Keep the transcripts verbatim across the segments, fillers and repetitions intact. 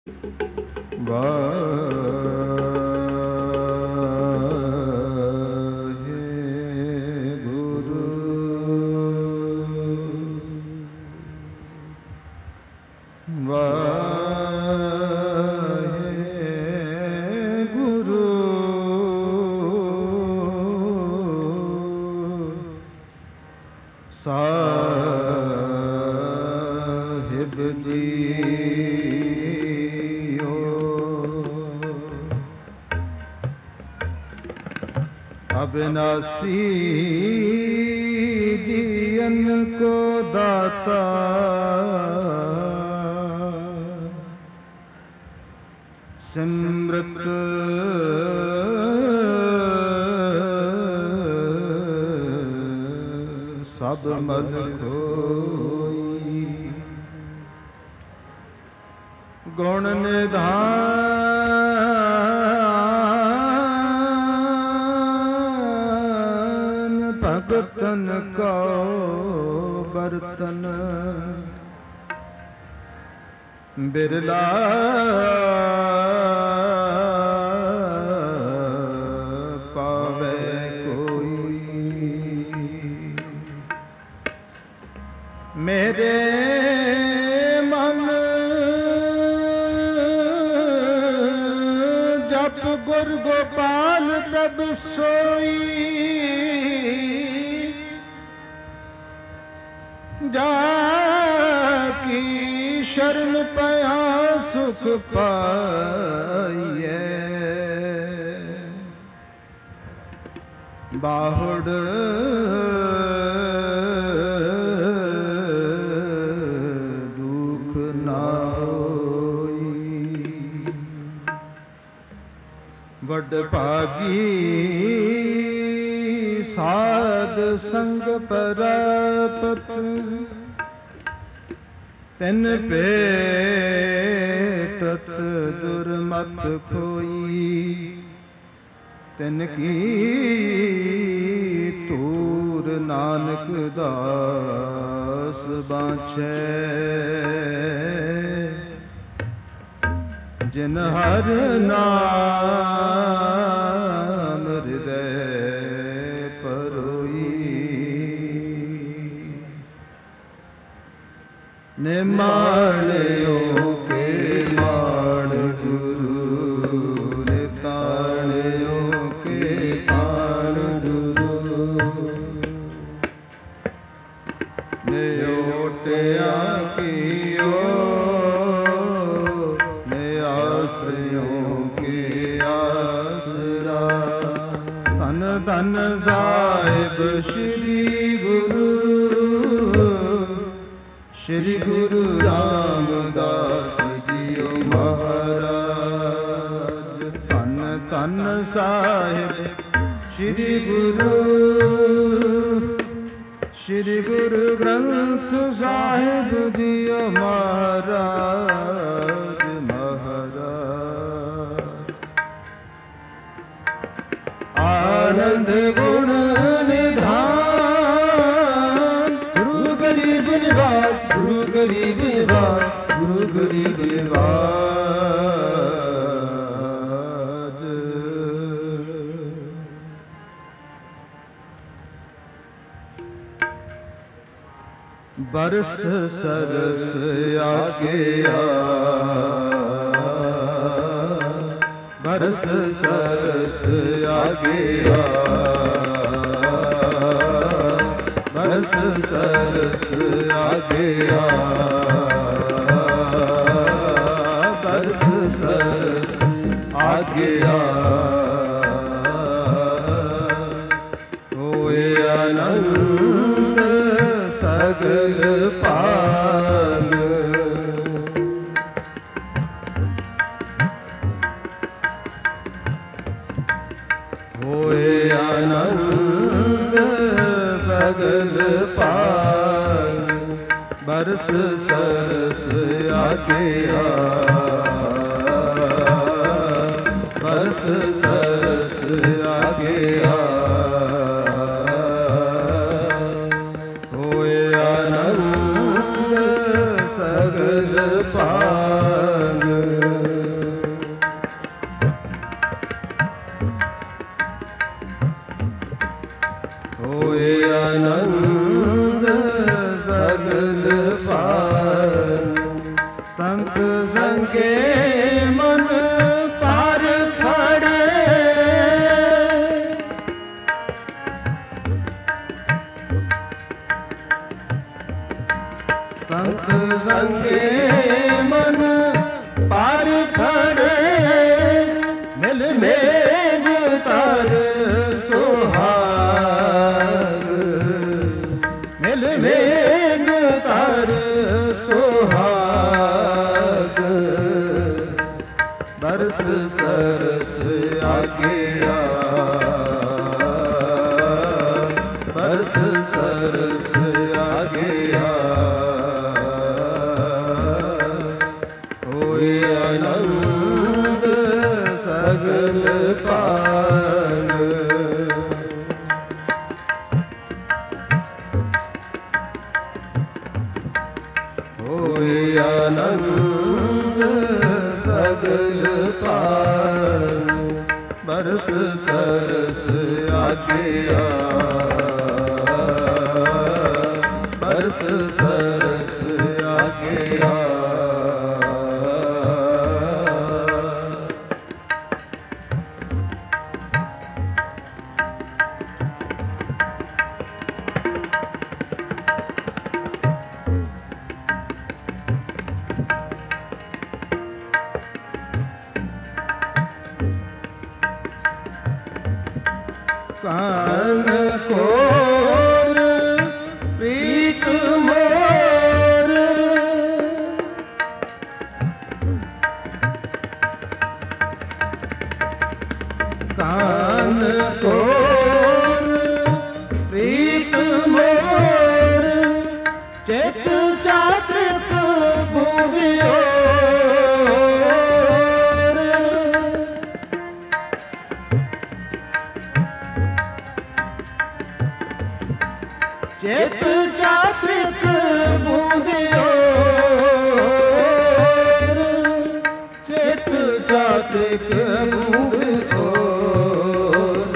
ਸਾਹਿਬ JIO ਅਬਿਨਾਸੀ ਜੀਵਨ ਕੋ ਦਾਤਾ ਸਿਮਰਤ ਸਭ ਮਨ ਕੋਈ ਗੁਣ ਨਿਧਾਨ ਭਗਤਨ ਕੋ ਬਰਤਨ ਬਿਰਲਾ ਮੇਰੇ ਮਨ ਜਪ ਗੁਰ ਗੋਪਾਲ ਪ੍ਰਭ ਸੋਈ ਜਾ ਕੀ ਸ਼ਰਨ ਪਿਆ ਸੁਖ ਪਾਈਐ ਬਾਹੁੜ ਵਡ ਭਾਗੀ ਸਾਧ ਸੰਗ ਪਰਾਪਤ ਤੈਨ ਭੇਟਤ ਦੁਰਮਤ ਖੋਈ ਤੈਨ ਕੀ ਤੂਰ ਨਾਨਕ ਦਾਸ ਬਾਛੈ ਜਿਨ ਹਰ ਨਾਮ ਹਿਰਦੈ ਪਰੋਈ ਨਿਮਾਣਿਓ ਕੇ ਮਾਣ ਗੁਰੂ ਨਿਤਾਣਿਓ ਕੇ ਤਾਣ ਗੁਰੂ ਨਿਓਟਿਆ ਕੀਓ ਧੰਨ ਸਾਹਿਬ ਸ੍ਰੀ ਗੁਰੂ ਸ੍ਰੀ ਗੁਰੂ ਰਾਮਦਾਸ ਜੀਓ ਮਹਾਰਾਜ ਧੰਨ ਧੰਨ ਸਾਹਿਬ ਸ੍ਰੀ ਗੁਰੂ ਸ੍ਰੀ ਗੁਰੂ ਗ੍ਰੰਥ ਸਾਹਿਬ ਜੀਓ ਮਹਾਰਾਜ ਆਨੰਦ ਗੁਣ ਨਿਧਾਨ ਗੁਰੂ ਗਰੀਬ ਨਿਵਾਸ ਗੁਰੂ ਗਰੀਬ ਨਿਵਾਸ ਗੁਰੂ ਗਰੀਬ ਨਿਵਾਸ ਬਰਸ ਸਰਸ ਆਗਿਆ ਬਰਸ ਸਰਸ ਆਗਿਆ ਬਰਸ ਸਰਸ ਆਗਿਆ ਬਰਸ ਸਰਸ ਆਗਿਆ ਹੋਏ ਆਨੰਦ ਸਗਲ ਭਾਗ ਹੋਏ ਆਨੰਦ ਸਗਲ ਭਾਗ ਬਰਸ ਸਰਸ ਆਗਿਆ ਬਰਸ ਸਰਸ ਆਗਿਆ ਹੋਏ ਆਨੰਦ ਸਗਲ ਭਾਗ ਸੰਗੇ ਮਨ ਪਰ ਖੜੇ ਸੰਤ ਸੰਗੇ ਮਨ ਪਰ ਖੜੇ ਮਿਲ ਮੇਘ ਤਰ ਸੁਹਾਗ ਮਿਲ ਮੇਘ ਤਰ ਸੁਹਾਗ ਬਰਸ ਸਰਸ ਆਗਿਆ ਬਰਸ ਸਰਸ ਆਗਿਆ ਹੋਏ ਆਨੰਦ ਸਗਲ ਪਾਲ ਹੋਏ ਆਨੰਦ ਸਗਲ ਪਾਲ ਬਰਸ ਸਰਸ ਆਗਿਆ ਬਰਸ ਸਰਸ ਆਗਿਆ ਕਾਨ ਕੋਰ ਪ੍ਰੀਤ ਮੋਰ ਕਾਨ ਕੋਰ ਪ੍ਰੀਤ ਮੋਰ ਚਿਤ ਚਾਤ੍ਰਿਕ ਬੂੰਦਿਓ ਚਿਤ ਚਾਤ੍ਰਿਕ ਬੂੰਦਿਓਰ ਚਿਤ ਚਾਤ੍ਰਿਕ ਬੂੰਦਿਓਰ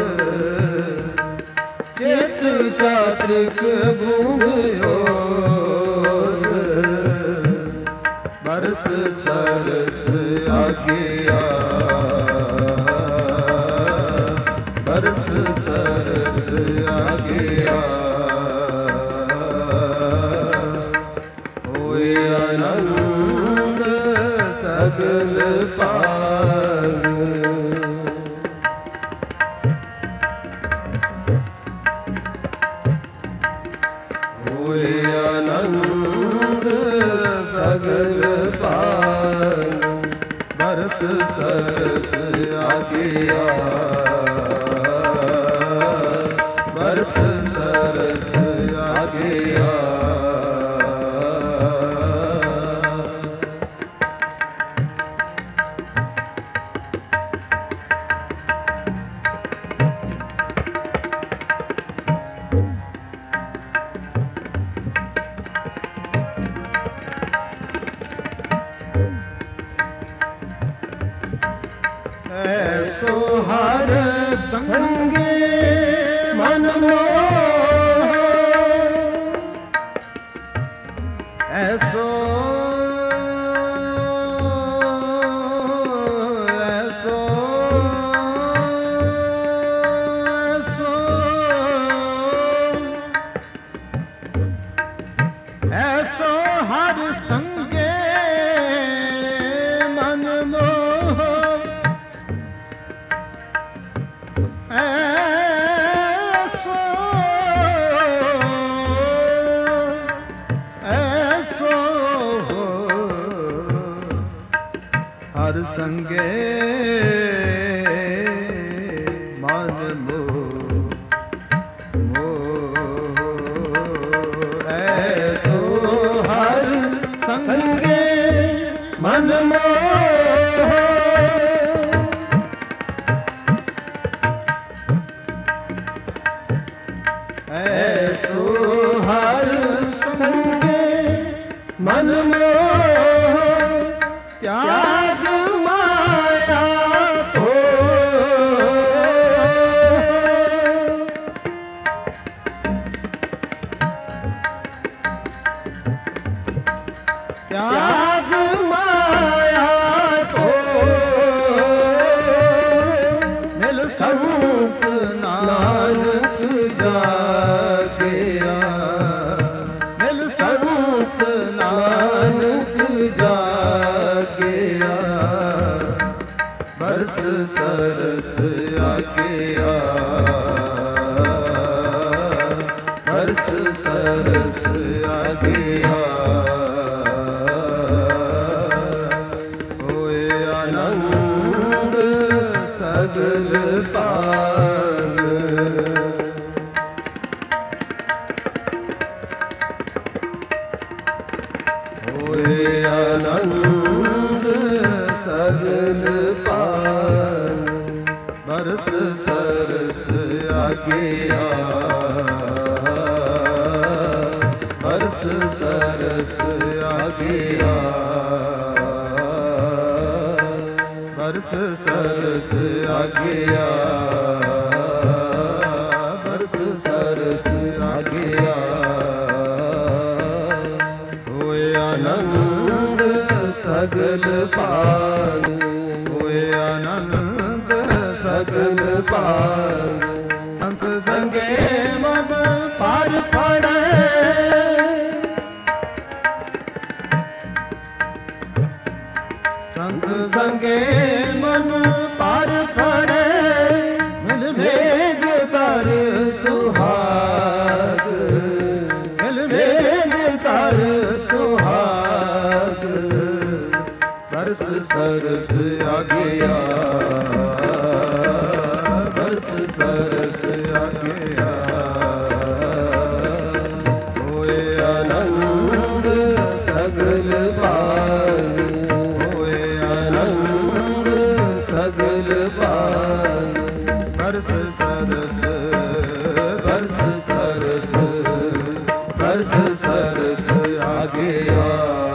ਚਿਤ ਚਾਤ੍ਰਿਕ ਬੂੰਦਿਓਰ ਬਰਸ ਸਰਸ ਆਗਿਆ ਬਰਸ ਸਰਸ ਆਗਿਆ ਆਨੰਦ ਸਗਲ ਪਾਲ ਹੋਏ ਆਨੰਦ ਸਗਲ ਪਾਲ ਬਰਸ ਸਰਸ ਆਗਿਆ ਬਰਸ ਸਰਸ ਆਗਿਆ ਐਸੋ ਹਰ ਸੰਗੇ ਮਨ ਮੋਹ ਐਸੋ ਐਸੋ ਐਸੋ ਹਰ ਸੰਗੇ ਮਨ ਮੋਹ ਐਸੋ ਐਸੋ ਹਰ ਸੰਗੇ ਮਨ ਮੋਹ ਐਸੋ ਹਰ ਸੰਗੇ ਮਨ ਮੋਹ ਐਸੋ ਹਰ ਸੰਗੇ ਮਨ ਮੋਹ ਤਿਆਗ ਮਾਇਆ ਤੋੜ बरस सरस आज्ञा बरस सरस आज्ञा होए आनंद सगल पाग होए आनंद सगल पाग बरस सरस आज्ञा बरस सरस आज्ञा बरस सरस आज्ञा बरस सरस आज्ञा होए आनंद सगल पाग होए आनंद सगल पाग संत संगे मन पार पड़े संत संगे मन पार पड़े मिल भेद तर सुहाग मिल भेद तर सुहाग बरस सरस आज्ञा बरस सरस आज्ञा होए आनंद सगल पाग होए आनंद सगल पाग बरस सरस बरस सरस बरस सरस आज्ञा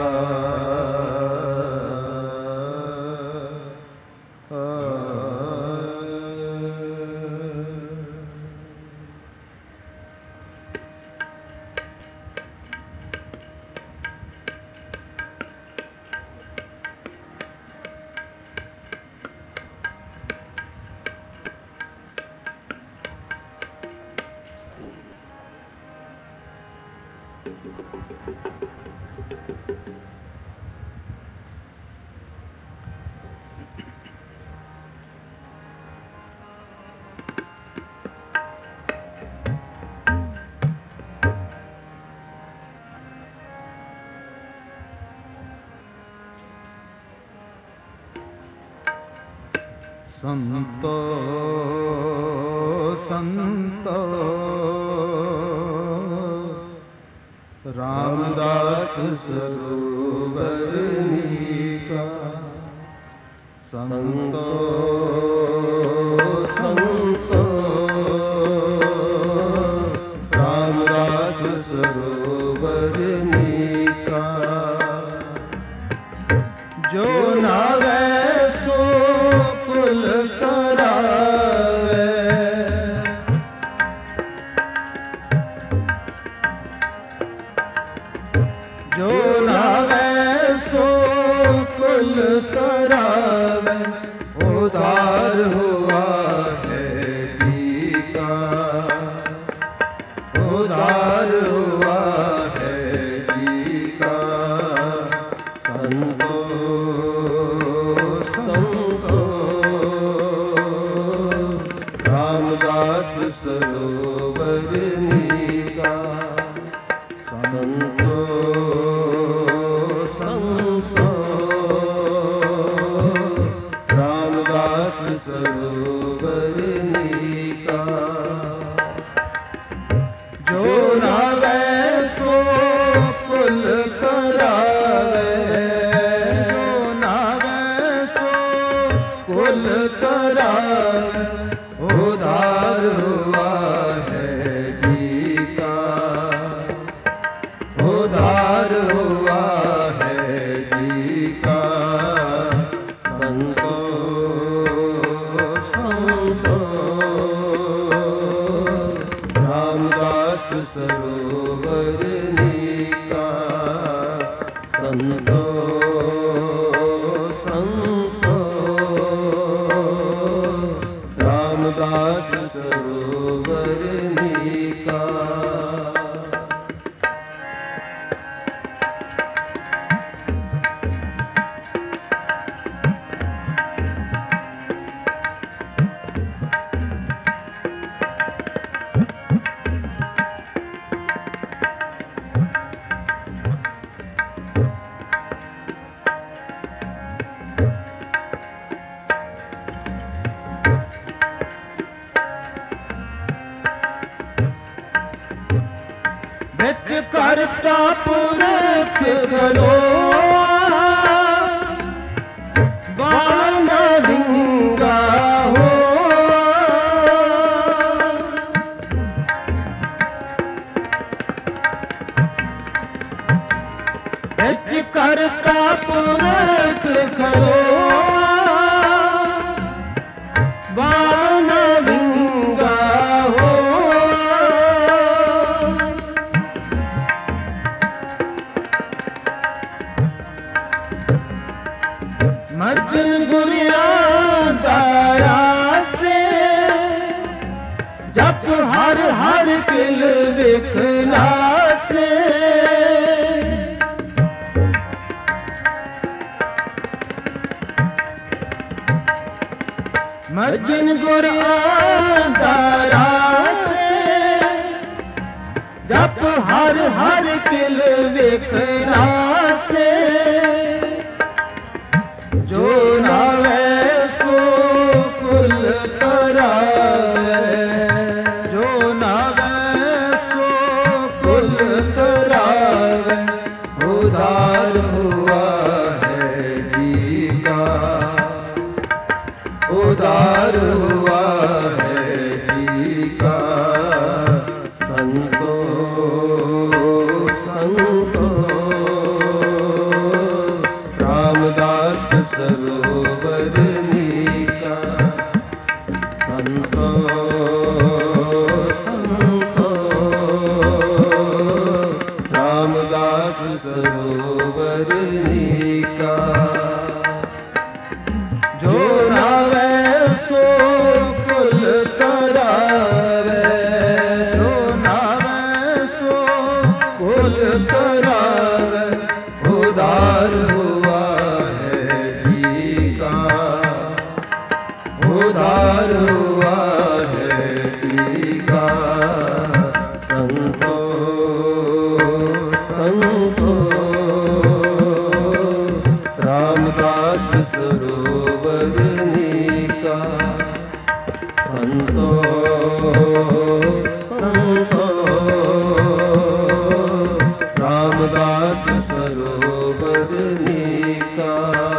संतो संतो रामदास सरोवर नीका संतो संतो रामदास सरोवर नीका जो नावे सो कुल करावे जो नावे सो कुल करावे उधार हुआ है जी का उधार हुआ है जी का संतो रामदास सरोवर नीका संतो संतो रामदास सरोवर नीका जो नावे सो कुल करावे जो नावे सो कुल करावे उधार हुआ है जी का उधार हुआ है जी का संतो संतो रामदास सरोवर नीका संतो संतो रामदास सरोवर करता पुरख करो बाण विंगा हो बिच करता पुरख करो बाण विंगा हो मज्जन गुरिया दाया से जप हर हर किल विखना से मज्जन गुरिया दाया से जप हर हर किल विखना से जो नावे सो कुल तरावे जो नावे सो कुल तरावे उधार हुआ है जी का उधार हुआ है जी का संतो संतो रामदास सरोवर नीका संतो संतो रामदास सरोवर नीका जो नावे सो कुल तरावे जो नावे सो कुल तरावे उधार हुआ है जी का उधार हुआ है जी का संतो संतो रामदास सरोवर नीका संतो संतो रामदास सरोवर नीका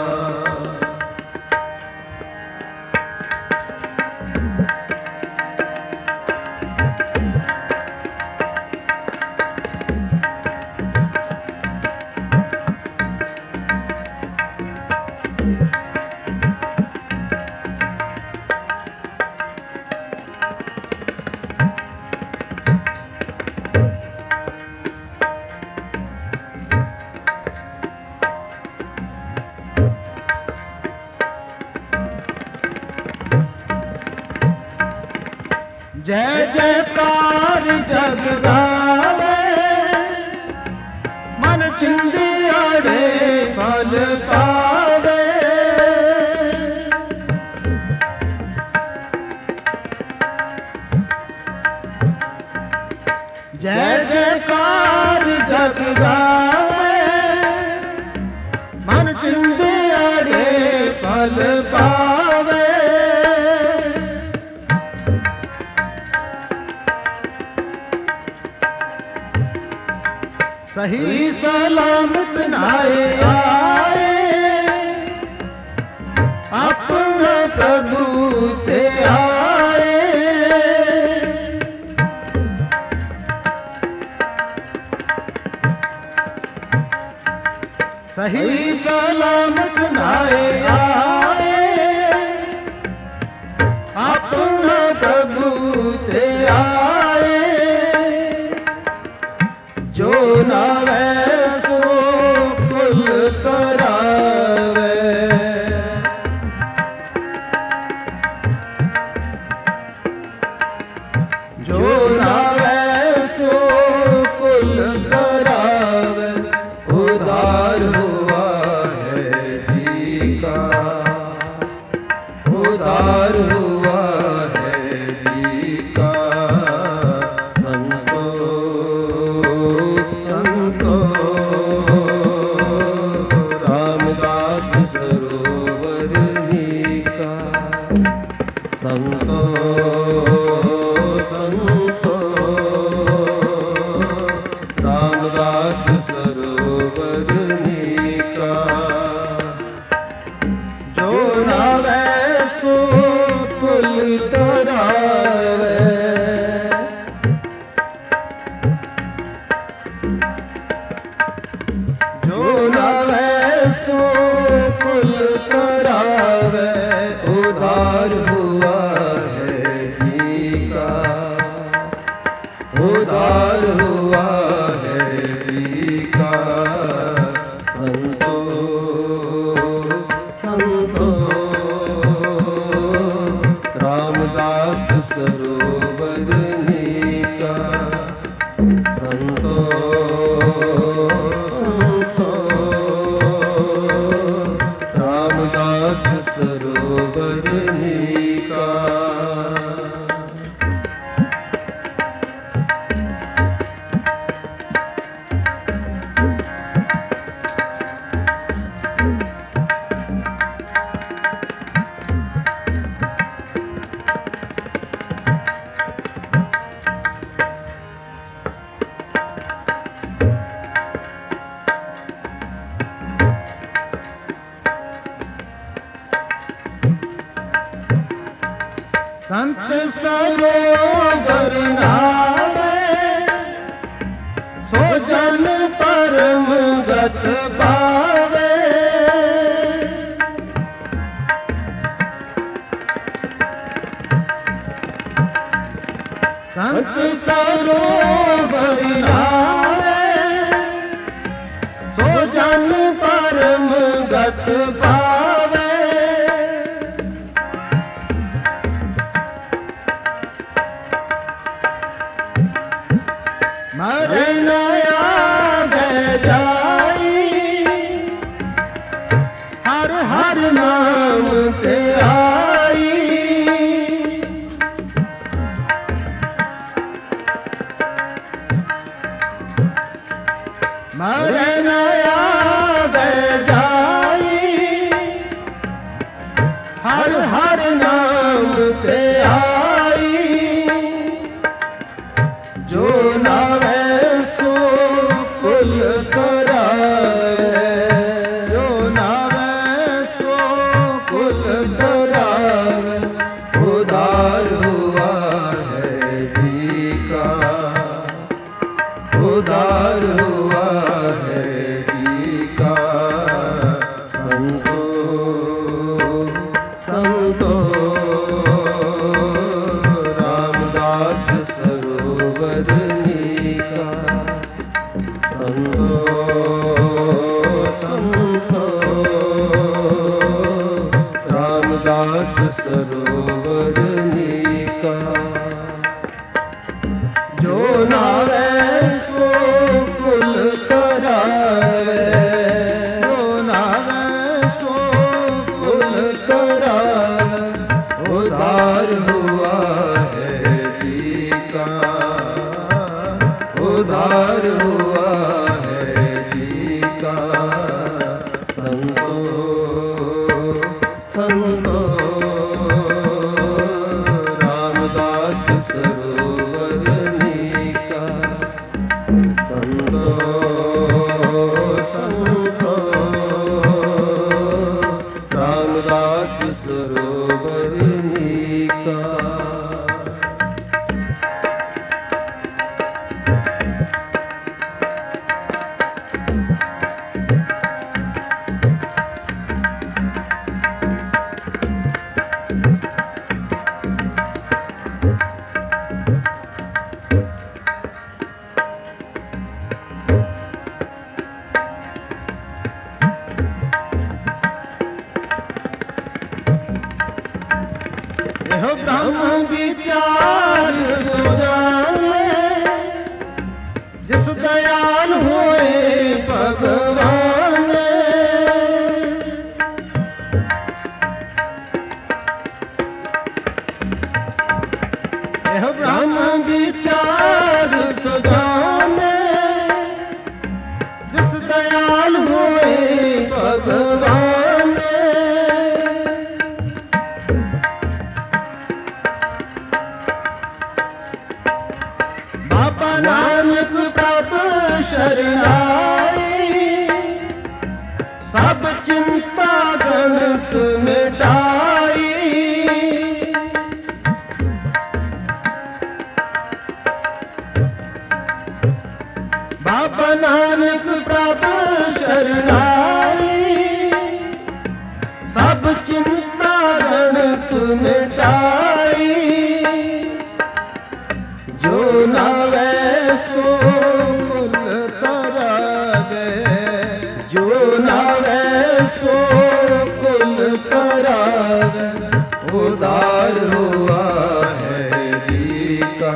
जय जयकार जग गावे मन चिंदियाड़े फल पावे जय जयकार जग गावे मन चिंदियाड़े फल पावे सही सलामत नाए आए अपना प्रभु ते आए सही सलामत नाए आए अपना प्रभु ते आए जो नावे सो कुल तरावे जो नावे सो कुल तरावे उधार हुआ है जी का उधार हुआ है जी का संतो संतो रामदास सरोवर नीका संतो संतो रामदास नावे सो कुल तरावे, जो नावे सो कुल तरावे, उधार हुआ है जी का, उधार हुआ है जी का। संतो संतो रामदास सरोवर नीका, संतो संतो रामदास सरोवर नीका। संत सरोवर नावे, सो जन परम गत पावे। संत सरोवर नावे, सो जन परम गत पावे। मरे नया बह जाई, हर हर नाम ते आई। मरे नया बह जाई, हर हर नाम ते आई। जो नावे सो कुल तरावे, जो नावे सो कुल तरावे, उधार हुआ है जी का, उधार हुआ है जी का। संतो संतो रामदास सरोवर नीका, संतो संतो रामदास सरोवर नीका। जो नावे सो कुल तरावे, जो नावे सो कुल तरावे, उधार हुआ है जी का, उधार हुआ है जी का। संतो संतो रामदास सरोवर नीका, संतो संतो रामदास सरोवर नीका। यह ब्रह्म विचार सुजाने, जिस दयाल होए भगवान। यह ब्रह्म विचार सुजाने, जिस दयाल होए भगवान। बाबा नानक प्रभ शरणाई, चिंता गणित मिटाई, जो नावे सो कुल तरावे, जो नावे सो कुल तरावे, उदार हुआ है जी का,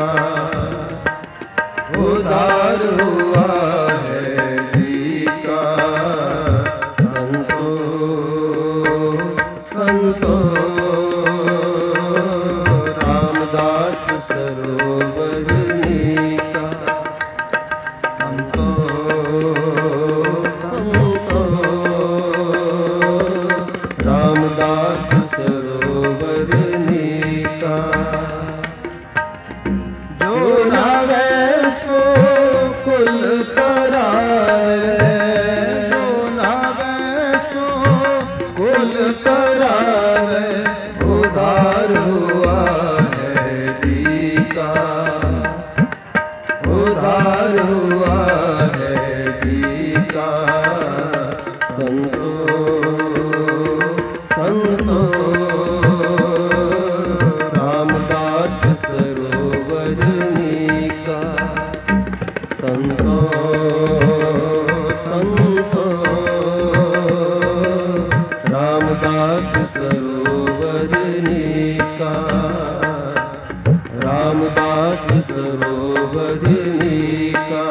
उदार हुआ है जी का। संतो संतो रामदास सरोवर नीका, संतो संतो रामदास सरोवर नीका। जो नावे सो कुल तरावे, जो नावे सो कुल तरावे, उदार हुआ है जी का, उदार हुआ है जी का। संतो संतो रामदास सरोवर नीका, संतो संतो रामदास सरोवर नीका, रामदास सरोवर नीका,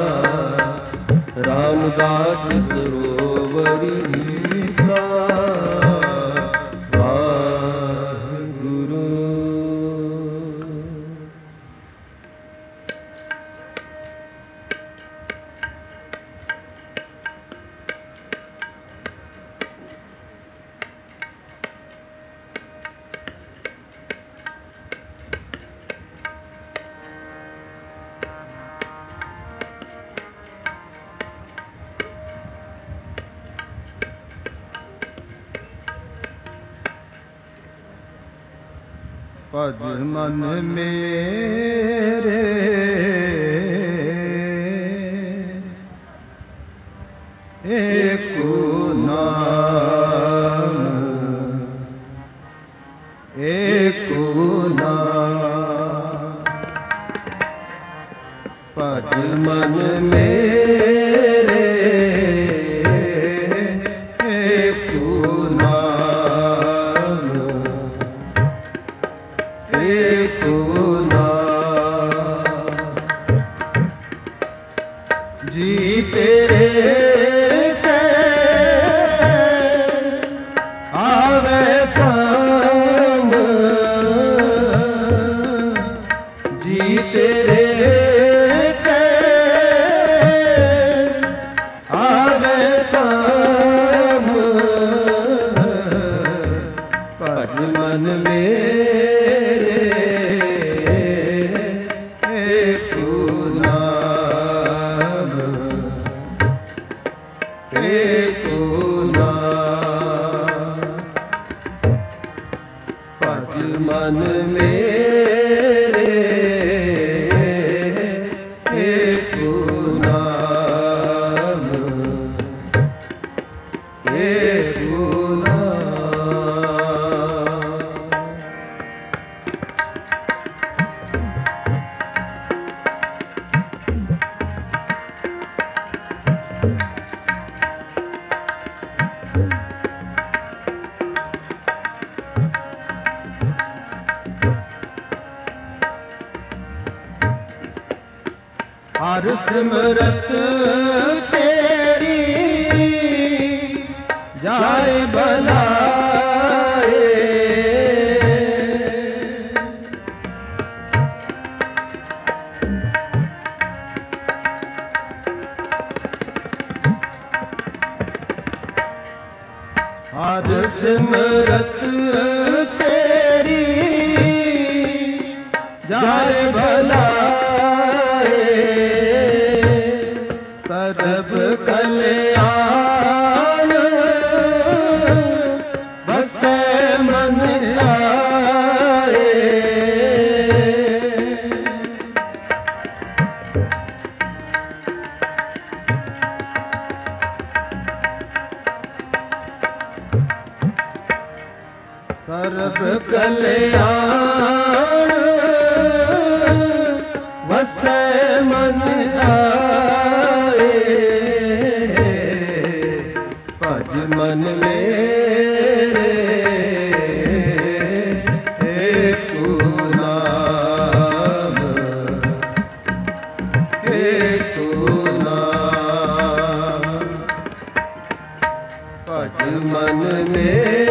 रामदास सरोवर नीका। वाहिगुरु। भज मन मेरे एको नाम, एको नाम। भज मन मेरे एको नाम, एको नाम। जी तेरे के आवे काम, जी तेरे के आवे काम। भज मन मेरे एको नाम, एको नाम। भज मन मेरे एको नाम, एको नाम। हर सिमरत तेरी जाए भलाए, हर सिमरत तेरी जाए भलाए। तर ਸਰਬ ਕਲਿਆਣ ਵਸੈ ਮਨ ਆਏ, ਭਜ ਮਨ ਮੇਰੇ ਏਕੋ ਨਾਮ, ਏਕੋ ਨਾਮ, ਭਜ ਮਨ ਮੇਰੇ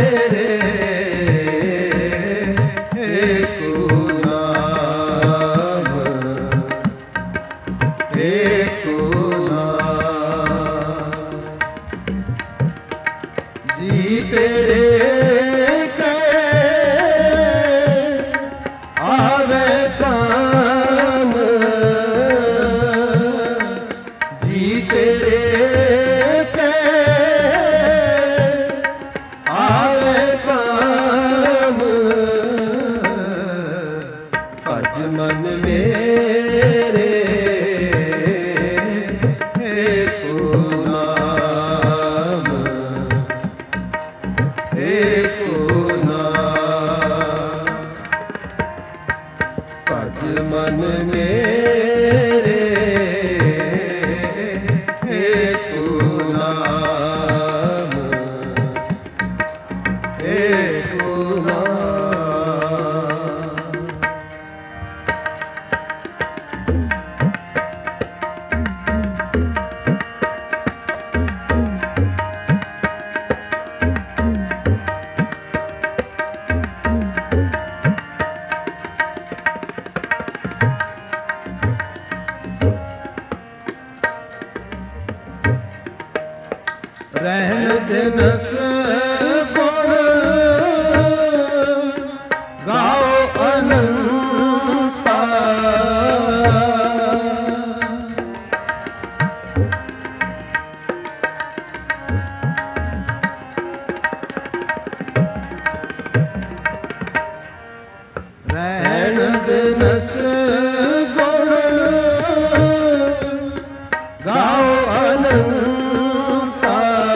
ਜੀ ਤੇਰੇ ਕੇ ਆਵੇ ਕਾਮ, ਜੀ ਤੇਰੇ ਕੇ ਆਵੇ ਕਾਮ, ਭਜ ਮਨ ਮੇਰੇ ਏਕੋ ਨਾਮ, ਏਕੋ ਨਾਮ, ਭਜ ਮਨ ਮੇਰੇ ਏਕੋ ਨਾਮ, ਏਕੋ ਨਾਮ। ਰਹਿਣ ਦਿਨਸ ਗੁਣ ਗਾਓ ਅਨੰਤਾ, ਰਹਿਣ ਦਿਨਸ ਗੁਣ ਗਾਓ ਅਨੰਤਾ,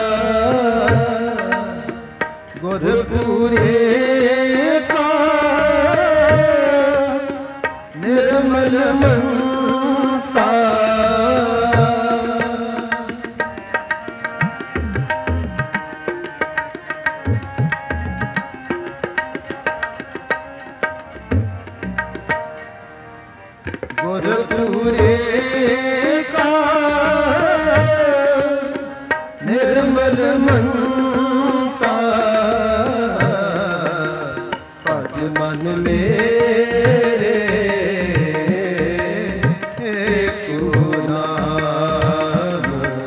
ਗੁਰਪੂਰੇ ਕਾ ਨਿਰਮਲ ਮੰਤਾ, ਗੁਰਪੂਰੇ ਕਾ ਨਿਰਮਲ ਮੰਤਾ, ਭਜ ਮਨ ਮੇਰੇ ਏਕੋ ਨਾਮ,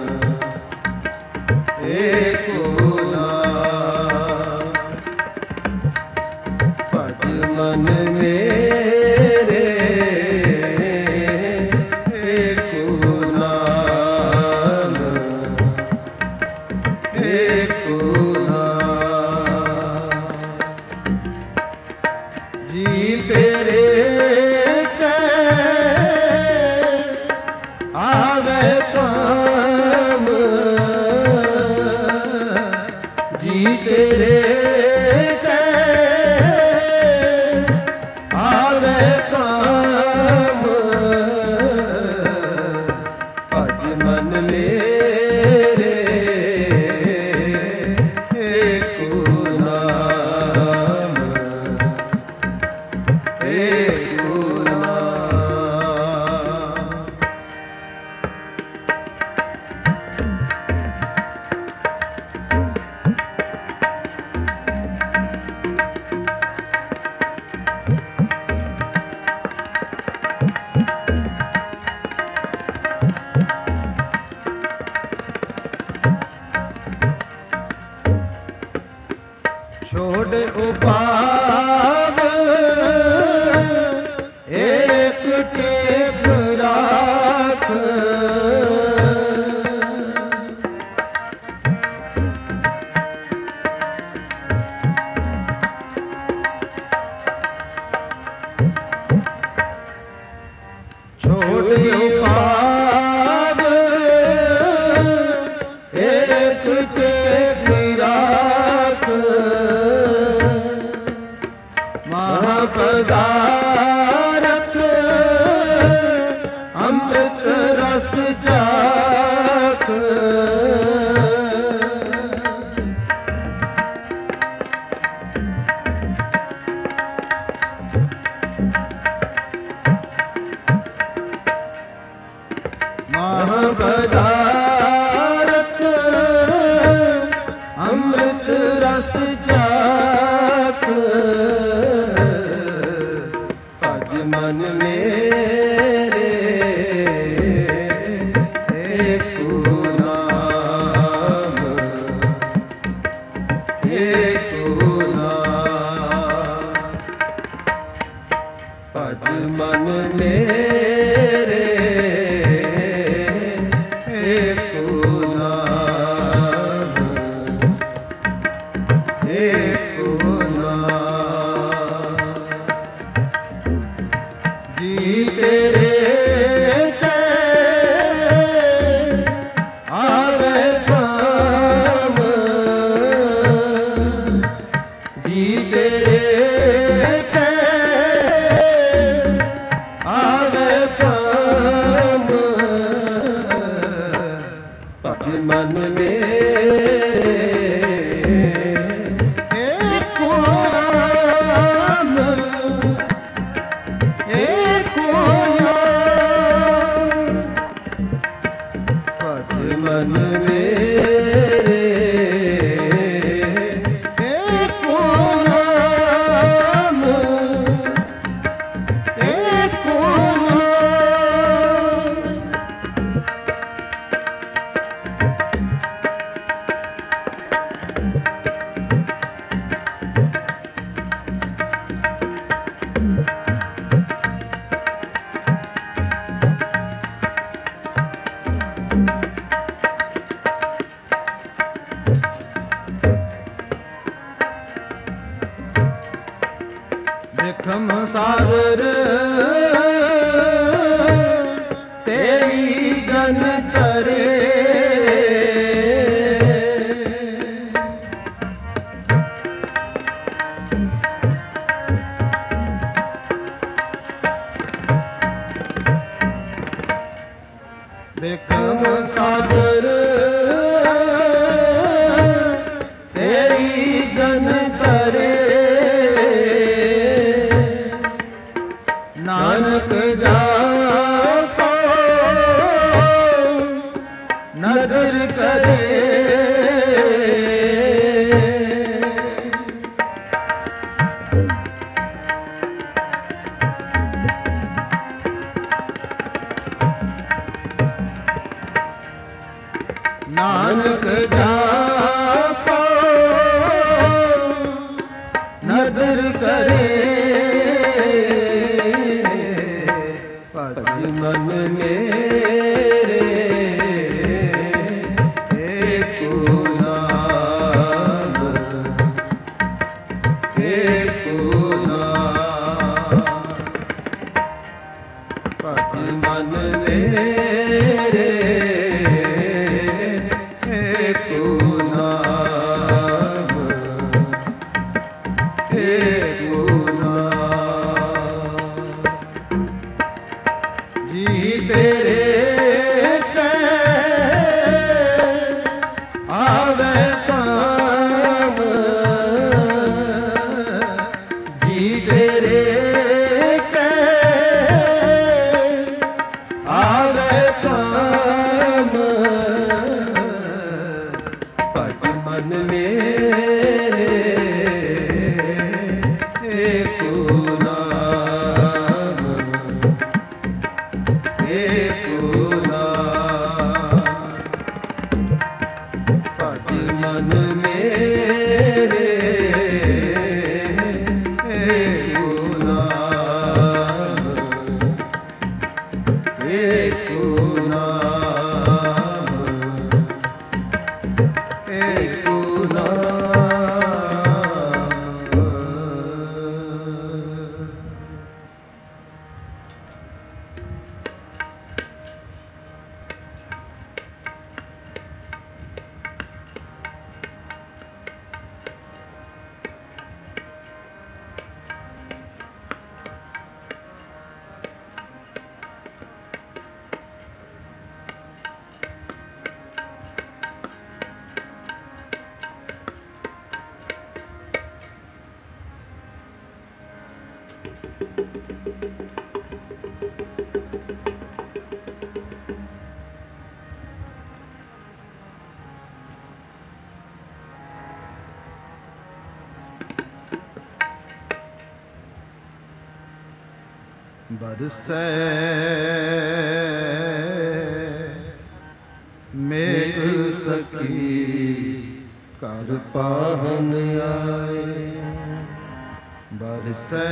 ਏਕੋ ਨਾਮ, ਭਜ ਮਨ ਮੇਰੇ ਏਕੋ ਨਾਮ, ਏਕੋ ਨਾਮ। ਜੀ ਤੇਰੇ ਕੇ ਆਵੇ ਕਾਮ, ਜੀ ਤੇਰੇ ਕੇ ਆਵੇ ਕਾਮ, ਭਜ ਮਨ ਮੇਰੇ ਏਕੋ ਨਾਮ, ਏਕੋ ਨਾਮ। ਛੋੜ ਉਪਾਵ ਏਕ ਟੇਕ ਰਾਖ, ਛੋੜ ਉਪਾਵ ਏਕ ਟੇਕ ਰਾਖ, ਪਦਾਰਥ ਅੰਮ੍ਰਿਤ ਰਸ ਜਾਤ ਮਹਾਪਦਾਰਥ ਅੰਮ੍ਰਿਤ ਰਸ ਜਾਤ ਭਜ ਮਨ ਮੇਰੇ ਏਕੋ ਨਾਮ ਏਕੋ ਨਾਮ ਭਜ ਮਨ ਮੇਰੇ ਮਨ ਮੇਰੇ ਏਕੋ ਨਾਮ ਏਕੋ ਨਾਮ ਭਜ ਮਨ ਮੇਰੇ ਏਕੋ ਨਾਮ ਏਕੋ ਨਾਮ ਬਿਖਮ ਸਾਗਰ ਤੇਰੀ ਜਨ ਕਰੇ ਬਿਖਮ ਸਾਗਰ ਤੇਰੀ ਜਨ ਕਰੇ ਨਾਨਕ ਜਾਪੋ ਨਦਰ ਕਰੇ ਨਾਨਕ ਜਾਪੋ ਨਦਰ ਕਰੇ ਭਜ ਮਨ ਮੇਰੇ ਏਕੋ ਨਾਮ ਏਕੋ ਨਾਮ ਭਜ ਮਨ ਮੇਰੇ ਏਕੋ ਨਾਮ ਏਕੋ ਨਾਮ ਜੀ ਤੇਰੇ ਤੇ ਆਵੇ ਕਾਮ ਜੀ ਤੇਰੇ ਤੇ ਆਵੇ ਕਾਮ ਭਜ ਮਨ ਮੇਰੇ बरसै मेघ सखी कर पाहन आए। बरसै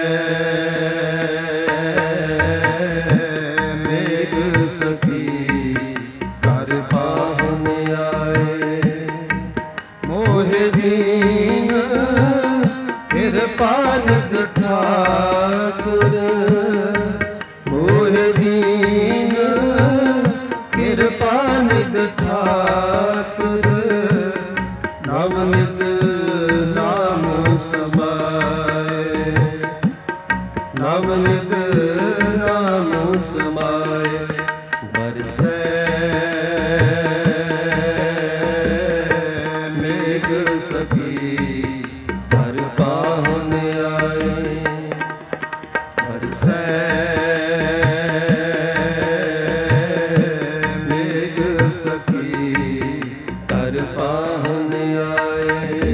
मेघ सखी कर पाहन आए। मोहे दीन कृपा निध ठाकुर, मोहे दीन कृपा निध ठाकुर। नवनित नाम समाए, नवनित नाम समाए। बरसै मेघ सखी कर पाहन आए। बरसै मेघ सखी कर पाहन आए।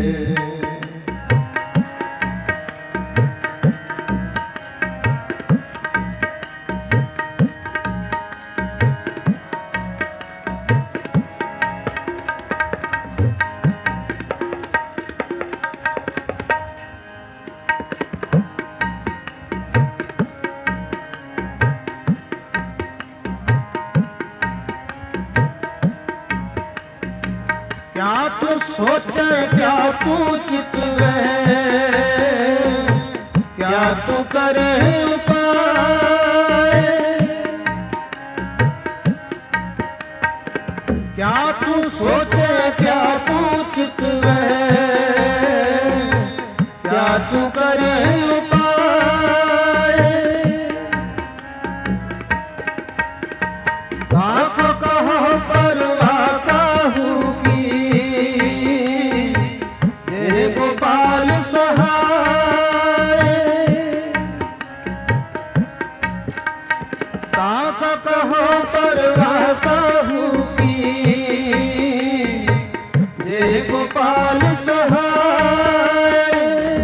क्या तू सोचे क्या तू चितवे, क्या तू करे उपाय। क्या तू सोचे क्या तू चितवे, क्या तू करे उपाय। ताको कहो परवाह काहू गोपाल सहाय। ताक कहो परवाह काहू की, जय गोपाल सहाय।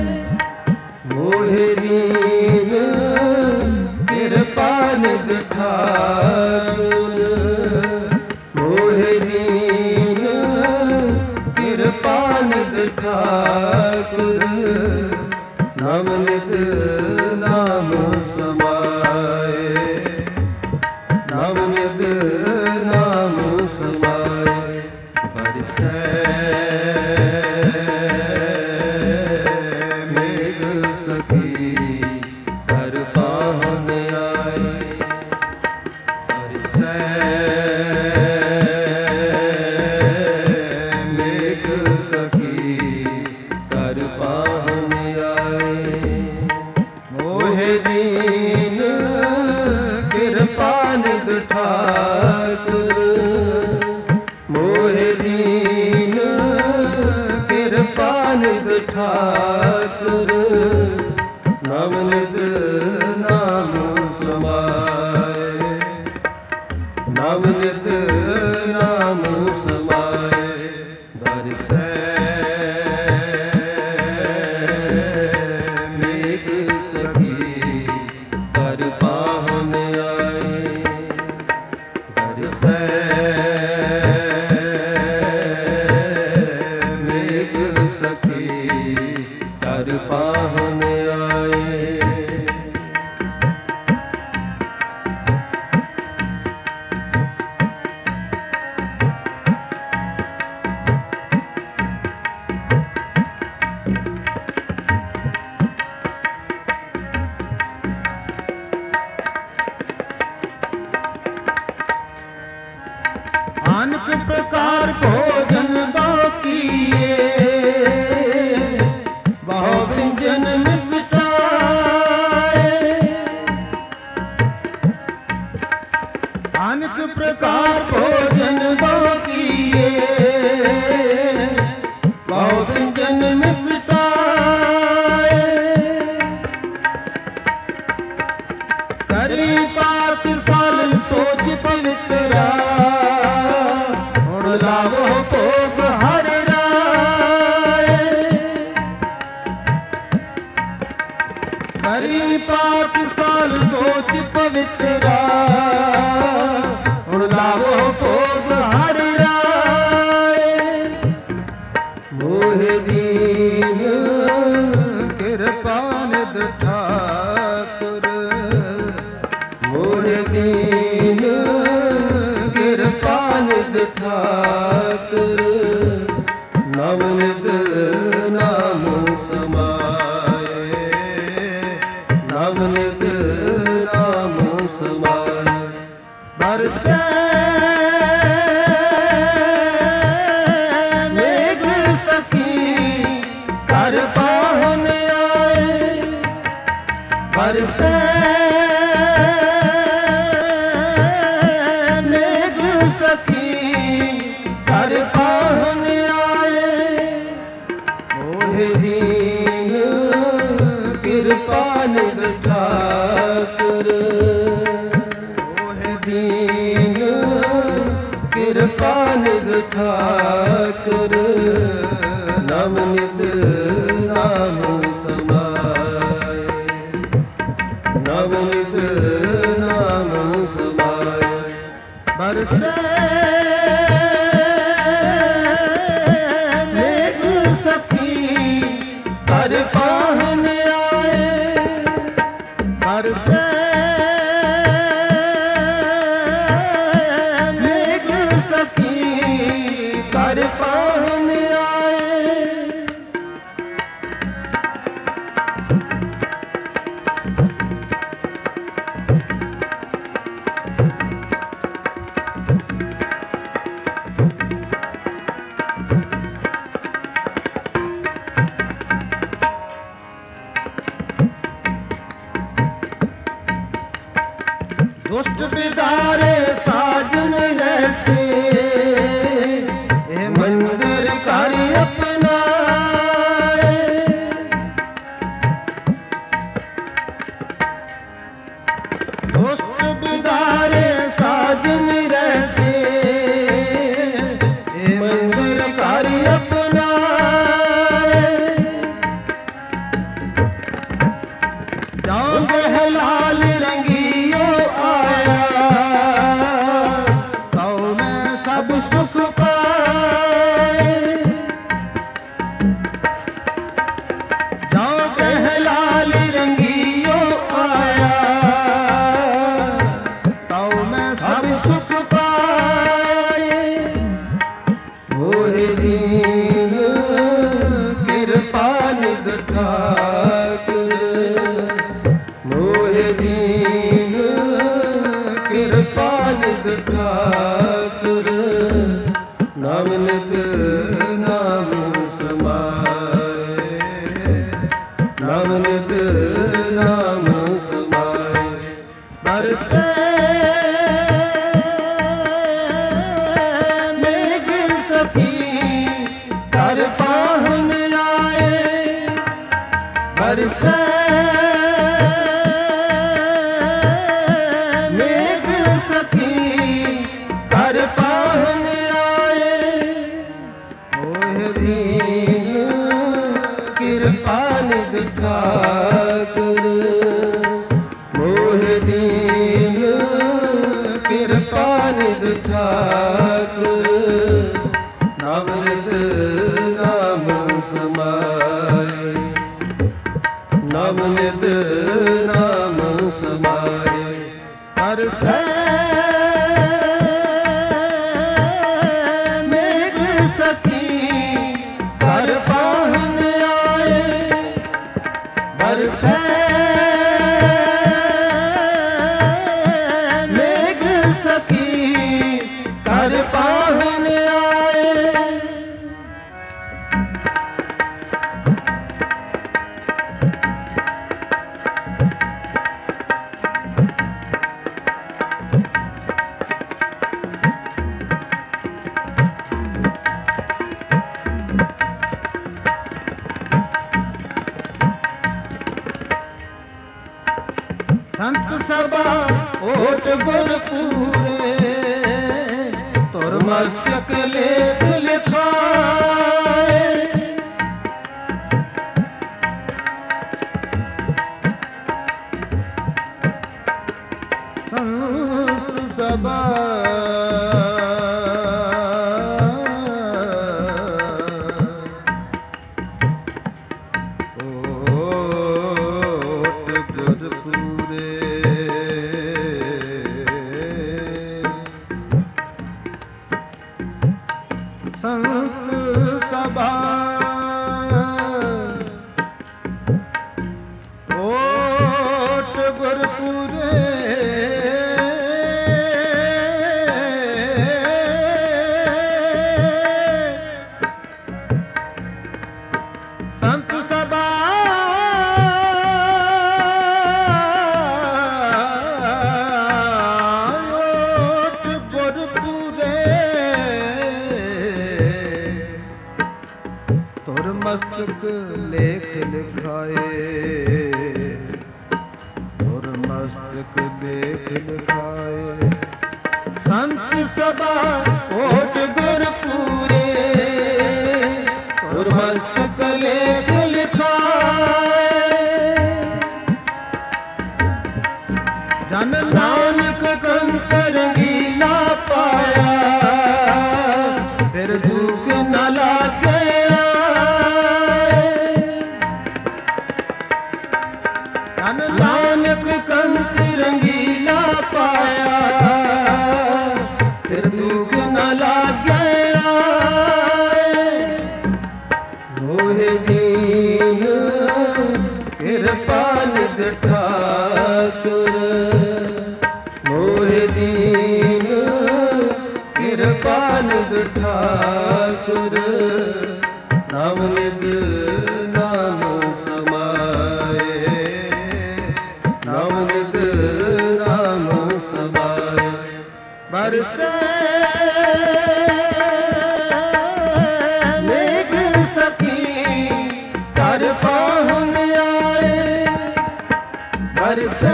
मोहे दीन कृपा निध ठाकुर, मोहे दीन कृपा निध ठाकुर। नवनित नाम समाए, नवनित नाम समाए। बरसै मेघ सखी कर पाहन आए। बरसै सखी कर पाहन आए। मोहे दीन कृपा निध ठाकुर, मोहे दीन कृपा निध ठाकुर। नवनित नाम समाए, नवनित नाम समाए। बरसै मेघ सखी कर पाहन आए। बरसै मेघ सखी कर पाहन आए। अनेक प्रकार भोजन बाकिए, बहु व्यंजन मिष्ठान। ਕਰੀ ਪਾਕ ਸਾਲ ਸੋਚ ਪਵਿੱਤਰਾ, ਹੁਣ ਲਾਵੋ ਭੋਗ ਹਰਿ ਰਾਏ। ਮੋਹਿ ਦੀਨ ਕਿਰਪਾ ਨਿਧ ਠਾਕੁਰ, ਮੋਹਿ ਦੀਨ ਕਿਰਪਾ ਨਿਧ ਠਾਕੁਰ। ਨਵ ਨਿਧ ਨਾਮ ਸਮਾਏ, ਨਵ ਨਿਧ ਨਾਮ ਸਮਾਏ। ਬਰਸੈ ਮੇਘ ਸਖੀ ਕਰ ਪਾਹਨ ਆਏ, ਬਰਸੈ ਮੇਘ ਸਖੀ ਕਰ ਪਾਹਨ ਆਏ। ਮੋਹਿ ਦੀਨ ਕਿਰਪਾ ਨਿਧ ਠਾਕੁਰ, ਮੋਹਿ ਦੀਨ ਕਿਰਪਾ ਨਿਧ ਠਾਕੁਰ। ਨਵ ਨਿਧ ਨਾਮ ਸਮਾਏ, ਨਵ ਨਿਧ ਨਾਮ ਸਮਾਏ। ਬਰਸੈ ਮੇਘ ਸਖੀ ਕਰ ਪਾਹਨ ਆਏ, ਬਰਸੈ ਮੇਘ ਸਖੀ ਕਰ ਪਾਹਨ ਆਏ। ਦੁਸ਼ਟ ਵਿਦਾਰੇ ਸਾਜਨ ਰੈਸੇ, ਇਹ ਮੰਦਰ ਕਰ ਅਪਨਾਏ। ਦੁਸ਼ਟ ਵਿਦਾਰੇ ਸਾਜਨ ਰੈਸੇ, ਇਹ ਮੰਦਰ ਕਰ ਅਪਨਾਏ। ਜਾਂ ਗਹਿ ਲਾਲ ਰੰਗੀਓ ਆਇਆ, ਤਉ ਮੈਂ ਸਭ ਸੁਖ ਪਾਏ। ਜਾਂ ਗਹਿ ਲਾਲ ਰੰਗੀਓ ਆਇਆ, ਤਉ ਮੈਂ ਸਭ ਸੁਖ ਪਾਏ। ਮੋਹਿ ਦੀਨ ਕਿਰਪਾ ਨਿਧ ਠਾਕੁਰ, ਮੋਹਿ ਦੀਨ ਕਿਰਪਾ ਨਿਧ ਠਾਕੁਰ। ਨਵ ਨਿਧ ਨਾਮ ਸਮਾਏ, ਨਵ ਨਿਧ ਨਾਮ ਸਮਾਏ। ਬਰਸੈ ਮੇਘ ਸਖੀ ਕਰ ਪਾਹਨ ਆਏ, ਬਰਸੈ ਮੇਘ ਸਖੀ ਕਰ ਪਾਹਨ ਆਏ। ਮੋਹਿ ਦੀਨ ਕਿਰਪਾ ਨਿਧ ਠਾਕੁਰ, ਮੋਹਿ ਦੀਨ ਕਿਰਪਾ ਨਿਧ ਠਾਕੁਰ। ਨਵ ਨਿਧ ਨਾਮ ਸਮਾਏ, ਨਵ ਨਿਧ ਨਾਮ ਸਮਾਏ। ਬਰਸੈ ਮੇਘ ਸਖੀ ਕਰ ਪਾਹਨ ਆਏ, ਬਰਸੈ ਮੇਘ ਸਖੀ ਕਰ ਪਾਹਨ ਆਏ। ਸੰਤ ਸਭਾ ਓਟ ਗੁਰ ਪੂਰੇ, ਤੁਰ ਮਸਤਕ ਲੇਖ ਲਿਖਾਏ। ਸਭਾ ਸੰਤ ਸਭਾ ਓਟ ਗੁਰਪੂਰੇ ਸੰਤ ਸਭਾ ਓਟ ਗੁਰਪੂਰੇ ਤੁਰ ਮਸਤਕ ਲੇਖ ਲਿਖਾਏ ਤੁਰ ਮਸਤਕ ਲੇਖ ਲਿਖਾਏ ਸੰਤ ਸਭਾ ਓਟ ਗੁਰਪੂਰੇ ਤੁਰ ਮਸਤਕ ਲੇਖ ਲਿਖਾਏ ਜਨ ਨਾਨਕ ਕੰਤ ਰੰਗੀਲਾ ਪਾਇਆ ਫਿਰ ਦੁਖ ਨ ਲਾਗੇ ਨਾਨਕ ਕੰਤ ਰੰਗੀਲਾ ਪਾਇਆ ਫਿਰ ਦੁਖ ਨ ਲਾਗਿਆ ਮੋਹਿ ਦੀਨ ਕਿਰਪਾ ਨਿਧ ਠਾਕੁਰ ਮੋਹਿ ਦੀਨ ਕਿਰਪਾ ਨਿਧ ਠਾਕੁਰ ਨਾਮ ਨਿਧ ਨਾਮ ਸਮਾਏ ਨਾਮ ਨਿਧ ਨਾਮ ਸਮਾਏ ਬਰਸੈ ਮੇਘ ਸਖੀ ਕਰ ਪਾਹੁਨ ਆਏ ਬਰਸੈ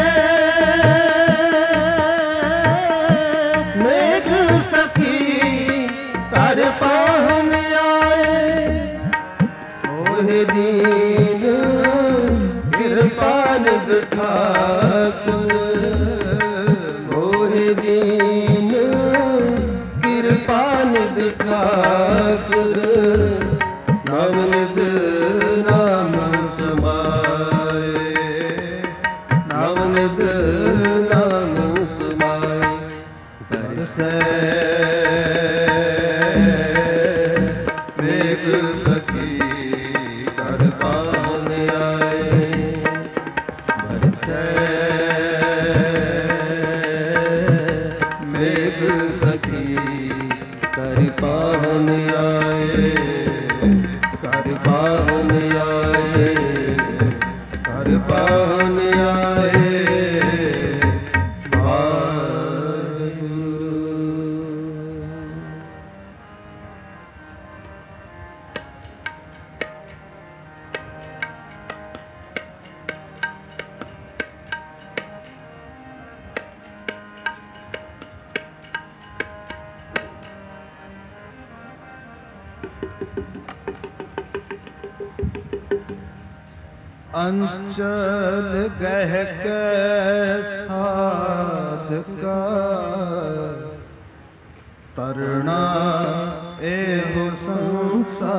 ਮੇਘ ਸਖੀ ਕਰ ਪਾਹੁਨ ਆਏ ਮੋਹਿ ਦੀਨ ਕਿਰਪਾ ਨਿਧ ਠਾਕੁਰ ਮੋਹਿ ਦੀਨ ਕਿਰਪਾ ਨਿਧ ਠਾਕੁਰ ਨਾਮ ਨਿਧ ਨਾਮ ਸਮਾਏ ਨਾਮ ਨਿਧ ਨਾਮ ਸਮਾਏ ਬਰਸੈ ਮੇਘ ਸਖੀ ਕਰ ਪਾਹੁਨ ਆਏ ਮੇਘ ਸਖੀ ਕਰ ਪਾਹੁਨ ਆਏ ਕਰ ਪਾਹੁਨ ਆਏ ਕਰ ਪਾਹੁਨ ਆਏ ਅੰਚਲ ਗਹਿ ਕੈ ਸਾਧਕਾ ਤਰਣਾ ਇਹੋ ਸੰਸਾਰ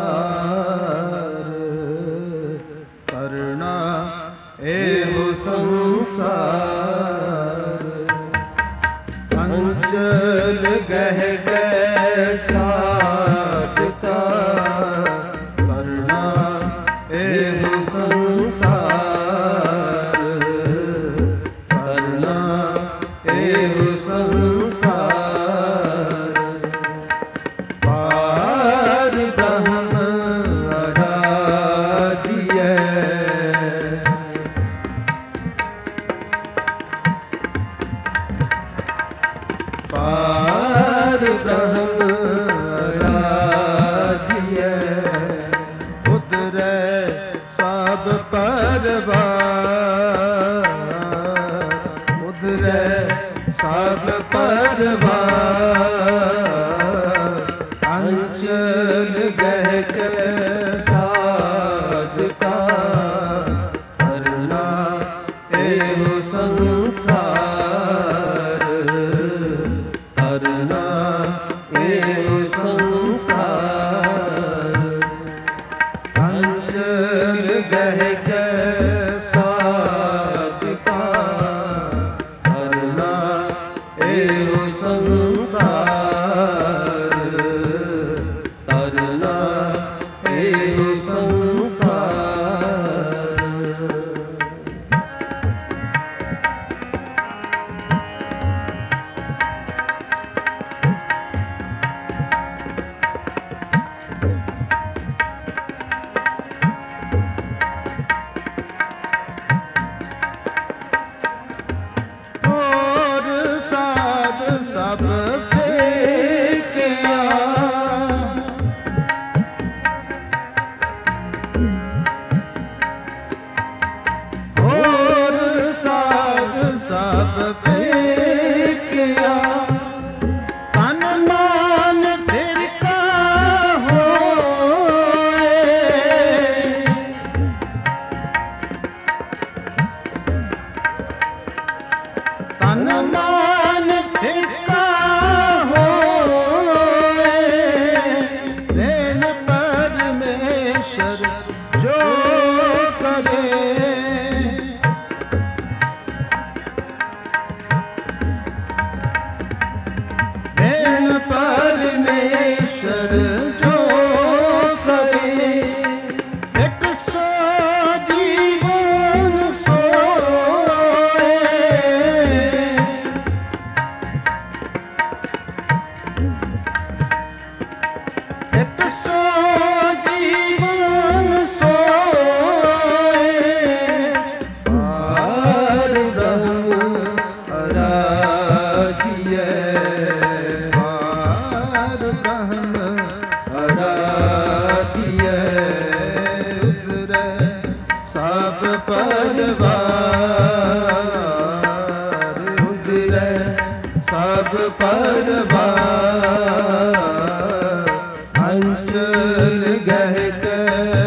ਤਰਣਾ ਇਹੋ ਸੰਸਾਰ ਅੰਚਲ ਗਹਿ ਕੈ ਸਾਧਕਾ ਤਰਣਾ ਇਹੋ ਸੰਸਾਰ ਕਰਨਾ ਇਹੋ ਸੰਸਾਰ ਪਾਰ ਬ੍ਰਹਮ ਅਰਾਧਿਐ ਪਾਰ ਬ੍ਰਹਮ ਅਰਾਧਿਐ ਉਦਰੈ ਸਭ ਪਰਵਾਰ ਉਦਰੈ ਸਭ ਪਰਵਾਰ ਅੰਚਲ ਗਹਿ ਕੈ ਸਾਧਕਾ ਕਰਨਾ ਇਹੋ ਸੰਸਾਰ ਸਭ ਫੇਕਿਆ ਤਨ ਮਨ ਫਿਰਕਾ ਹੋਏ ਤਨ ਮਨ ਫਿਰਕਾ ਹੋਏ ਵੇਨ ਪਰਮੇਸ਼ਰ ਜੋ ਕਰੇ ਵੇਨ ਪਰਮੇਸ਼ਰ ਜੋ ਕਰੇ ਇੱਕ ਸੋ ਜੀਵਨ ਸੋਏ ਇੱਕ ਸੋ ਜੀਵਨ ਸੋਏ ਪਾਰ ਬ੍ਰਹਮ ਅਰਾਧਿਐ ਪਾਰ ਬ੍ਰਹਮ ਅਰਾਧਿਐ ਉਤਰੈ ਸਭ ਪਰਵਾਰ ਉਤਰੈ ਸਭ ਪਰਵਾਰ ਅੰਚਲ ਗਹਿ ਕੈ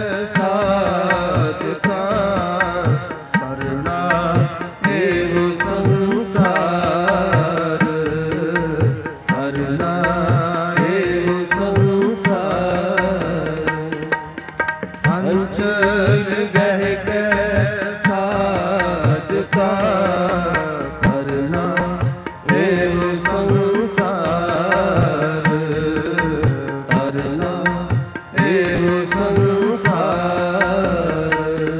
ਸਾਧਕਾ ਕਰੁਣਾ ਦੇਵ ਸੰਸਾਰ ਕਰੁਣਾ ਦੇਵ ਸੰਸਾਰ ਅੰਚਲ ਗਹਿ ਕੈ ਸਾਧਕਾ ਕਰੁਣਾ ਦੇਵ ਸੰਸਾਰ ਕਰੁਣਾ ਦੇਵ ਸੰਸਾਰ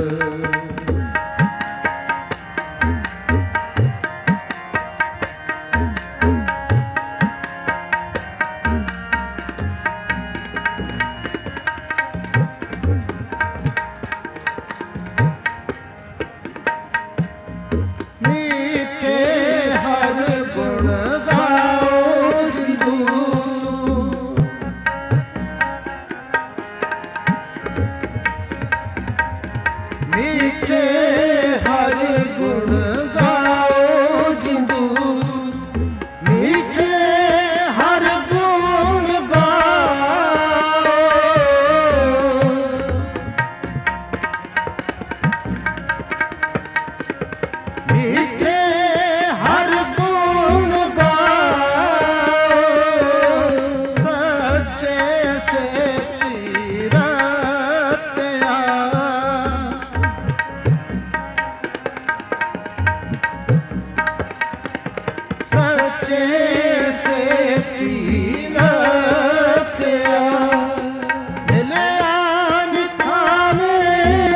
ਮੀਠੇ ਹਰ ਗੁਣ ਗਾਓ ਜਿੰਦੂ ਮੀਠੇ ਹਰ ਗੁਣ ਗਾਓ ਜਿੰਦੂ ਮੀਠੇ ਹਰ ਗੁਣ ਗਾਓ ਮੀਠੇ ਹਰ ਗੁਣ ਗਾਓ ਸੱਚੇ ਸੇਤੀ ਰਤਿਆ ਸੱਚੇ ਸੇਤੀ ਰਤਿਆ ਮਿਲਿਆ ਨਿਥਾਵੇਂ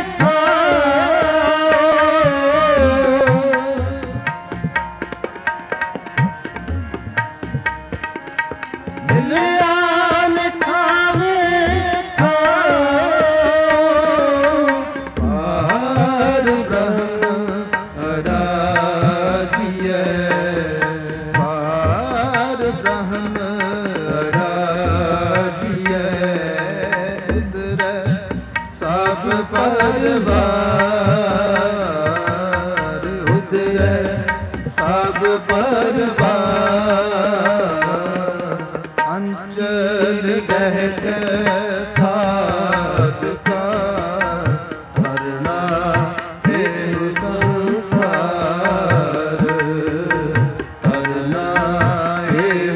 ਮਿਲਿਆ ਨਿਥਾਵੇਂ ਪਾਰ ਬ੍ਰਹਮ ਅਰਾਧਿਐ ਪਾਰ ਬ੍ਰਹਮ ਅਰਾਧਿਐ ਉਤਰੈ ਸਭ ਪਰਵਾਰ ਉਤਰੈ ਸਭ ਪਰਵਾਰ ਅੰਚਲ ਗਹਿ ਕੈ ਸਾਧਕਾ ਕਰੁਣਾ ਦੇਵ ਸੰਸਾਰ ਕਰੁਣਾ ਦੇਵ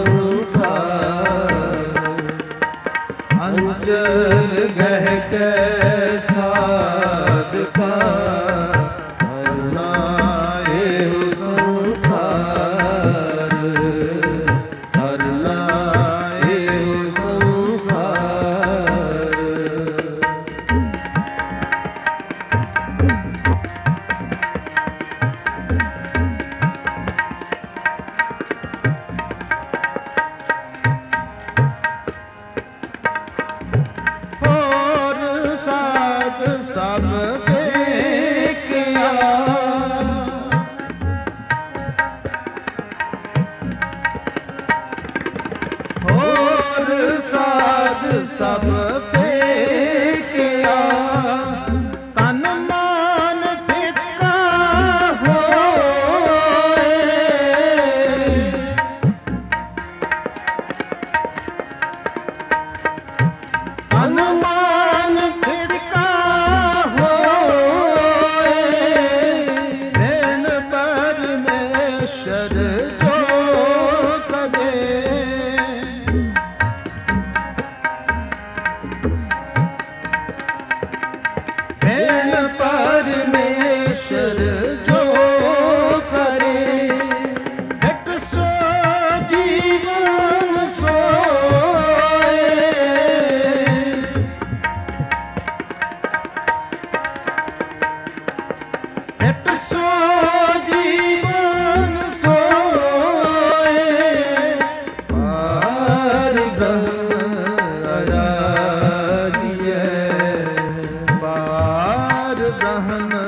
ਸੰਸਾਰ ਅੰਚਲ ਗਹਿ ਕੈ ਸਾਧਕਾ ਕਰੁਣਾ ਦੇਵ ਸੰਸਾਰ ਕਰੁਣਾ ਦੇਵ ਸੰਸਾਰ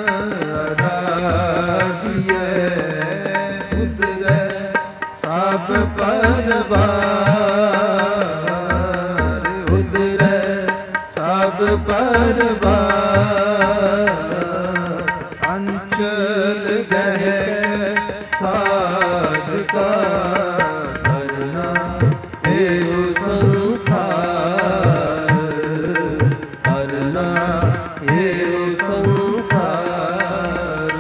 ਅਰਾਧੀਐ ਉਤਰੈ ਸਭ ਪਰਵਾਰ ਉਤਰੈ ਸਭ ਪਰਵਾਰ ਅੰਚਲ ਗਹਿ ਸਾਧਕਾ ਕਰਨਾ ਏਉ ਸੰਸਾਰ ਕਰਨਾ ਏਉ ਸੰਸਾਰ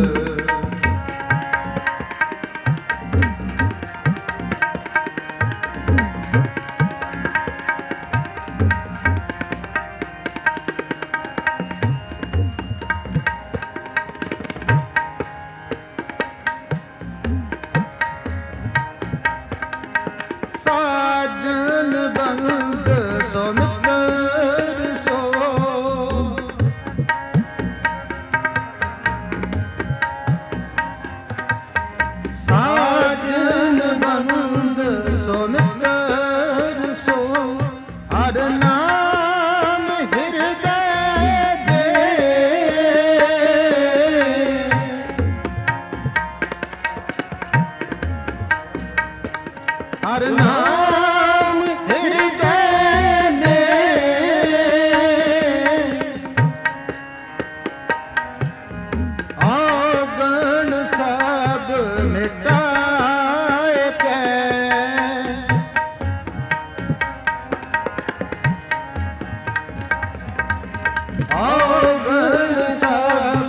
ਸਾਜਨ ਬੰਦ ਸੋ ਮਿੱਤਰ ਸੋ ਸਾਜਨ ਬੰਦ ਸੋ ਮਿੱਤਰ ਸੋ ਹਰ ਨਾਮ ਹਿਰਦੈ ਦੇ ਹਰ ਨਾਮ ਹਿਰਦੈ ਨੇ ਆਗਣ ਸਭ ਮਿਟਾਏ ਕੈ ਆਗਣ ਸਭ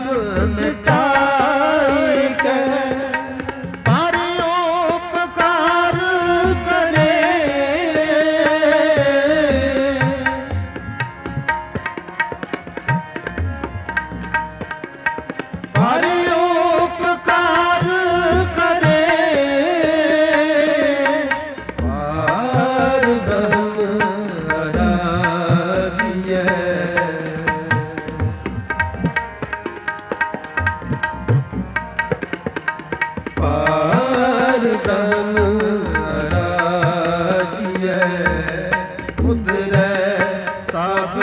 ਮਿਟਾਏ ਕੈ ਪਰ ਉਪਕਾਰ ਕਰੇ ਪਰ ਉਪਕਾਰ ਕਰੇ ਪਾਰ ਬ੍ਰਹਮ ਅਰਾਧੀਐ ਪਾਰ ਬ੍ਰਹਮ ਅਰਾਧੀਐ ਉਤਰੈ ਸਭ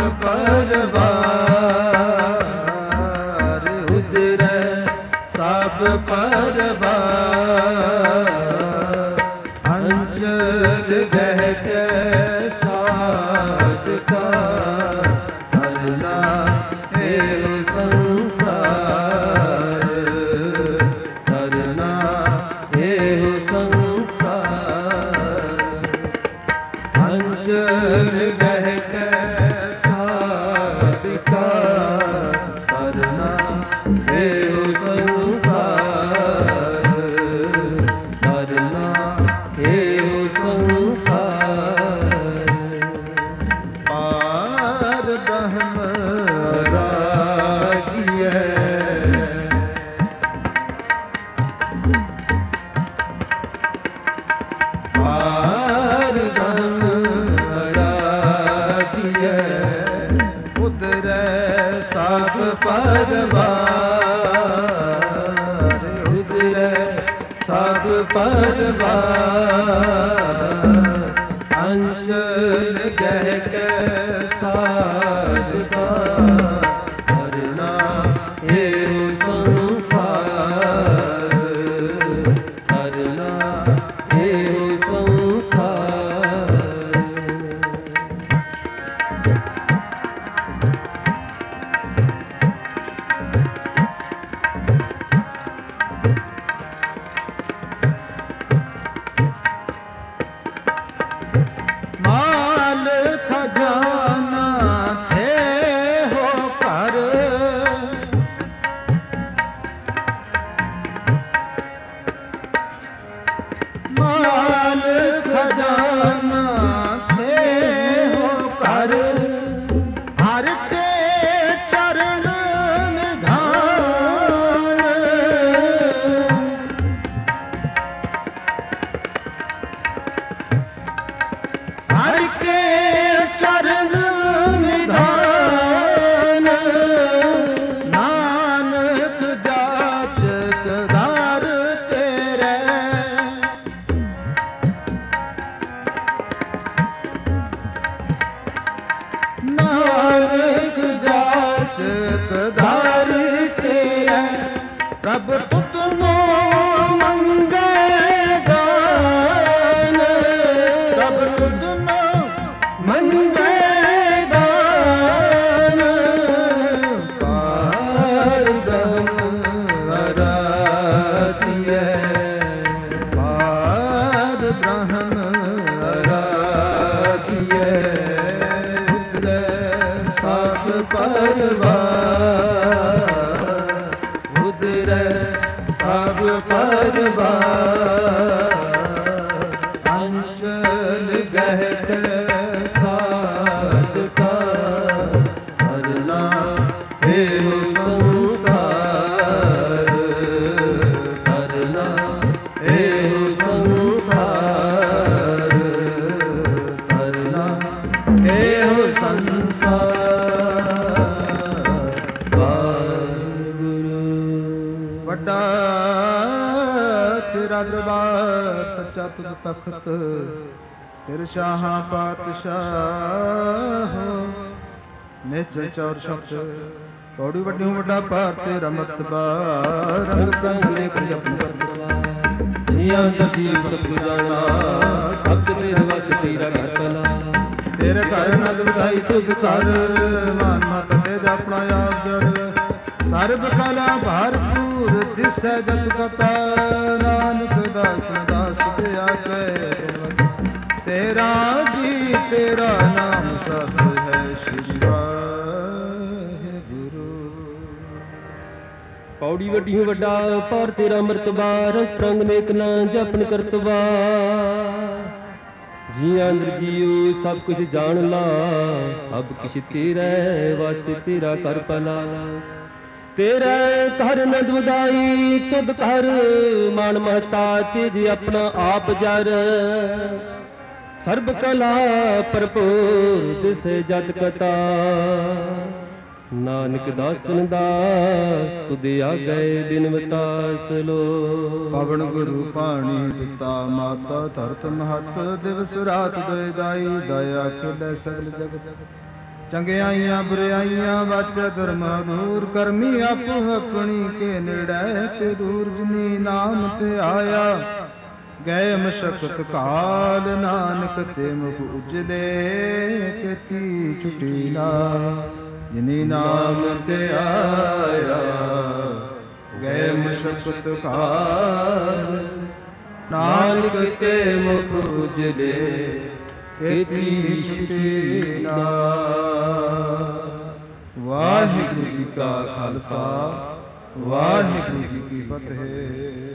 ਪਰਵਾਰ ਉਤਰੈ ਸਭ ਪਰਵਾਰ ਅੰਚਲ ਗਹਿ ਕੈ ਸਾਧਕਾ ਕਰਨਾ ਏਉ ਸੰਸਾਰ ਕਰਨਾ ਏਉ ਸੰਸਾਰ ਅੰਚਲ ਗਹਿ ਕੈ ਸਾਧਕਾ ਕਰਨਾ ਏਉ ਸੰਸਾਰ ਕਰਨਾ ਏਉ ਸੰਸਾਰ ਪਾਰ ਬ੍ਰਹਮ ਅਰਾਧੀਐ ਪਾਰ ਬ੍ਰਹਮ ਅਰਾਧੀਐ ਉਤਰੈ ਸਭ ਪਰਵਾਰ ਉਤਰੈ ਸਭ ਪਰਵਾਰ ਅੰਚਲ ਗਹਿ ਕੈ ਸਾਧਕਾ ਕਰਨਾ ਏਉ ਸੰਸਾਰ ਕਰਨਾ ਏਉ ਸੰਸਾਰ ਮੰਗੈ ਪ੍ਰਭ ਤੁਧਨੋ ਮੰਗੈ ਦਾਨ ਪ੍ਰਭ ਤੁਧਨੋ ਮੰਗੈ ਦਾਨ ਪਾਰ ਬ੍ਰਹਮ ਅਰਾਧਿਐ ਪਾਰ ਬ੍ਰਹਮ ਅਰਾਧਿਐ ਉਤਰੈ ਸਭ ਪਰਵਾਰ ਉਤਰੈ ਸਭ ਪਰਵਾਰ ਅੰਚਲ ਗਹਿਤ ਸਾਧਕਾ ਹਰਨਾ ਇਹੋ ਸੰਸਾਰ ਹਰਨਾ ਇਹੋ ਸੰਸਾਰ ਹਰਨਾ ਇਹੋ ਸੰਸਾਰ ਵੱਡਾ ਤੇਰਾ ਦਰਬਾਰ ਸੱਚਾ ਤੁਧ ਤਖਤ ਸਿਰ ਸ਼ਾਹਾਂ ਪਾਤਸ਼ਾਹ ਨਿਚਲ ਚੌਰ ਸ਼ਬਦ ਕੌੜੀ ਵੱਡੀ ਵੱਡਾ ਭਾਰ ਤੇਰਾ ਮਰਤਬਾ ਰੰਗ ਪ੍ਰੰਗ ਲੇਖ ਜਪਨ ਕਰਵਾ ਜੀਆਂ ਦਾ ਜੀਵ ਸਭ ਜਾਣਾ ਸਭ ਤੇਰੇ ਵਸ ਤੇਰਾ ਘਰ ਕਲਾ ਤੇਰੇ ਘਰ ਨਦ ਵਧਾਈ ਤੁਧ ਘਰ ਮਾਨ ਮਾਤਾ ਤੇ ਜਾਪਣਾ ਆਪ ਜਰ ਸਰਬ ਕਲਾ ਭਰਪੂਰ ਦਿਸੈ ਜਤ ਕਤਾ ਨਾਨਕ ਦਾਸ ਦਾਸ ਤੇ ਆਕੇ ਤੇਰਾ ਜੀ ਤੇਰਾ ਨਾਮ ਸਤ ਹੈ ਸ਼੍ਰੀ ਵਾਹਿਗੁਰੂ। ਪੌੜੀ ਵੱਡੀ ਵੱਡਾ ਪਰ ਤੇਰਾ ਮਰਤਬਾ ਰੰਗ ਪ੍ਰੰਗ ਨੇਕ ਨਾ ਜਪਨ ਕਰਤਵਾ ਜੀ ਅੰਦਰ ਜੀਉ ਸਭ ਕੁਛ ਜਾਣ ਲਾ ਸਭ ਕੁਛ ਤੇਰਾ ਵਸ ਤੇਰਾ ਕਰ ਪਲਾ ਤੇਰਾ ਘਰ ਨਦ ਵਧਾਈ ਤੁਧ ਘਰ ਮਾਨ ਮਹਤਾ ਤੇਜ ਆਪਣਾ ਆਪ ਜਰ ਸਰਬ ਕਲਾ ਭਰਪੂਰ ਦਿਸੈ ਜਤ ਕਤਾ ਨਾਨਕ ਦਾਸਨ ਦਾਸ ਤੁਧ ਆ ਗਏ ਦਿਨ ਵਤਾਸ ਲੋ ਪਵਨ ਗੁਰੂ ਪਾਣੀ ਪਿਤਾ ਮਾਤਾ ਧਰਤ ਮਹਤ ਦਿਵਸ ਰਾਤ ਦੋਇ ਦਾਈ ਦਇਆ ਖਿਲੇ ਸਗਲ ਜਗਤ ਚੰਗਿਆਈਆਂ ਬੁਰਿਆਈਆਂ ਵਾਚੈ ਧਰਮ ਦੂਰ ਕਰਮੀ ਆਪੋ ਆਪਣੀ ਕੇ ਨੇੜੇ ਤੇ ਦੂਰ ਜਿਨੀ ਨਾਮ ਤੇ ਆਇਆ ਗਏ ਮਸ਼ਕਤ ਕਾਲ ਨਾਨਕ ਤੇ ਮੁਖ ਉਜਲੇ ਕੀਤੀ ਛੁਟੀ ਨਾ ਜਿਨੀ ਨਾਮ ਤੇ ਆਇਆ ਗਏ ਮਸ਼ਕਤ ਕਾਲ ਨਾਨਕ ਤੇ ਮੁਖ ਉਜਲੇ ਕੀਤੀ ਛੁਟੀ ਨਾ। ਵਾਹਿਗੁਰੂ ਜੀ ਕਾ ਖਾਲਸਾ ਵਾਹਿਗੁਰੂ ਜੀ ਕੀ ਫਤਿਹ।